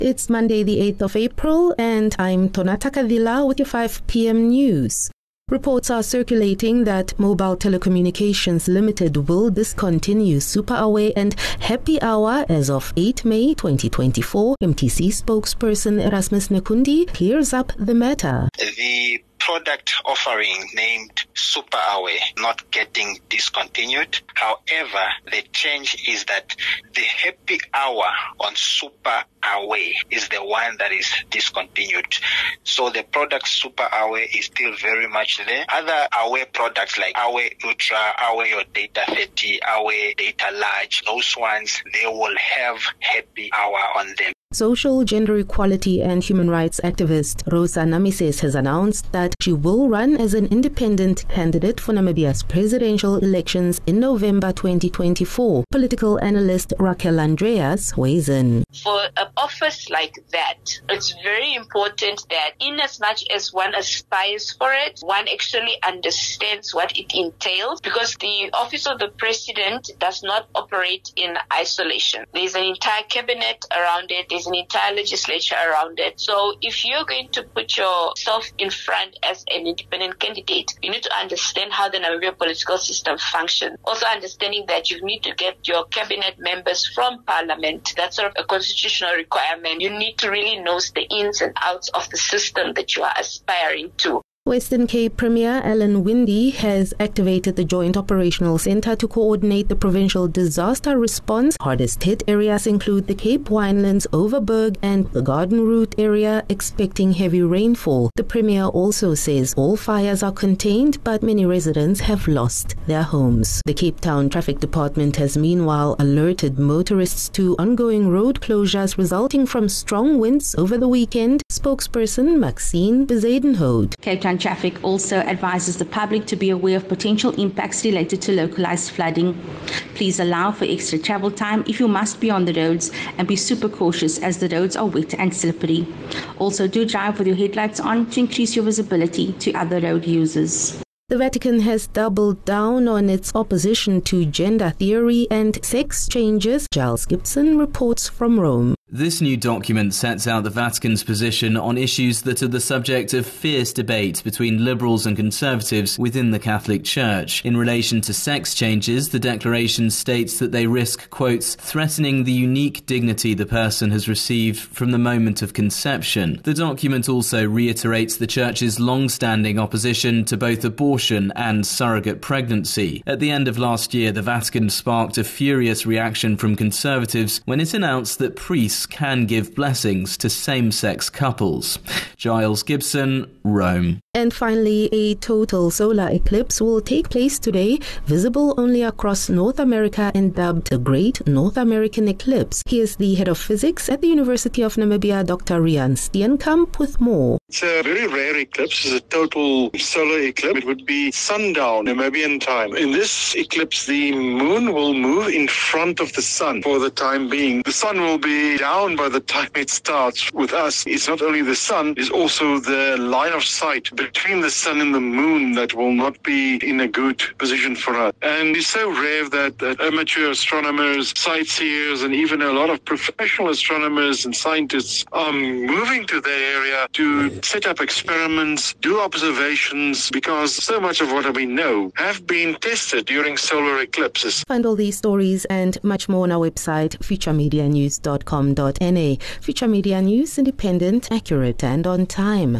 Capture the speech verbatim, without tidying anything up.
It's Monday the eighth of April and I'm Tonata Kadila with your five p.m. news. Reports are circulating that Mobile Telecommunications Limited will discontinue Super Away and Happy Hour as of the eighth of May twenty twenty-four. M T C spokesperson Erasmus Nekundi clears up the matter. The product offering named Super Away not getting discontinued. However, the change is that the Happy Hour on Super Away is the one that is discontinued. So the product Super Away is still very much there. Other Away products like Away Ultra, Away Your Data thirty, Away Data Large, those ones, they will have Happy Hour on them. Social, gender equality and human rights activist Rosa Namises has announced that she will run as an independent candidate for Namibia's presidential elections in November twenty twenty-four. Political analyst Raquel Andreas weighs in. For an office like that, it's very important that in as much as one aspires for it, one actually understands what it entails, because the office of the president does not operate in isolation. There's an entire cabinet around it. There's an entire legislature around it. So if you're going to put yourself in front as an independent candidate, you need to understand how the Namibian political system functions. Also understanding that you need to get your cabinet members from parliament. That's sort of a constitutional requirement. You need to really know the ins and outs of the system that you are aspiring to. Western Cape Premier Alan Winde has activated the Joint Operational Centre to coordinate the provincial disaster response. Hardest hit areas include the Cape Winelands, Overberg and the Garden Route area, expecting heavy rainfall. The Premier also says all fires are contained, but many residents have lost their homes. The Cape Town Traffic Department has meanwhile alerted motorists to ongoing road closures resulting from strong winds over the weekend. Spokesperson Maxine Bezuidenhout. Cape Town Traffic also advises the public to be aware of potential impacts related to localized flooding. Please allow for extra travel time if you must be on the roads, and be super cautious as the roads are wet and slippery. Also, do drive with your headlights on to increase your visibility to other road users. The Vatican has doubled down on its opposition to gender theory and sex changes. Giles Gibson reports from Rome. This new document sets out the Vatican's position on issues that are the subject of fierce debate between liberals and conservatives within the Catholic Church. In relation to sex changes, the declaration states that they risk, quotes, threatening the unique dignity the person has received from the moment of conception. The document also reiterates the Church's long-standing opposition to both abortion and surrogate pregnancy. At the end of last year, the Vatican sparked a furious reaction from conservatives when it announced that priests can give blessings to same-sex couples. Giles Gibson, Rome. And finally, a total solar eclipse will take place today, visible only across North America and dubbed the Great North American Eclipse. Here's the head of physics at the University of Namibia, Doctor Rian Steenkamp, with more. It's a very rare eclipse. It's a total solar eclipse. It would be sundown Namibian time. In this eclipse, the moon will move in front of the sun for the time being. The sun will be down by the time it starts. With us, it's not only the sun, it's also the line of sight between the sun and the moon that will not be in a good position for us. And it's so rare that, that amateur astronomers, sightseers, and even a lot of professional astronomers and scientists are moving to that area to set up experiments, do observations, because so much of what we know have been tested during solar eclipses. Find all these stories and much more on our website, future media news dot com dot n a. Future Media News, independent, accurate, and on time.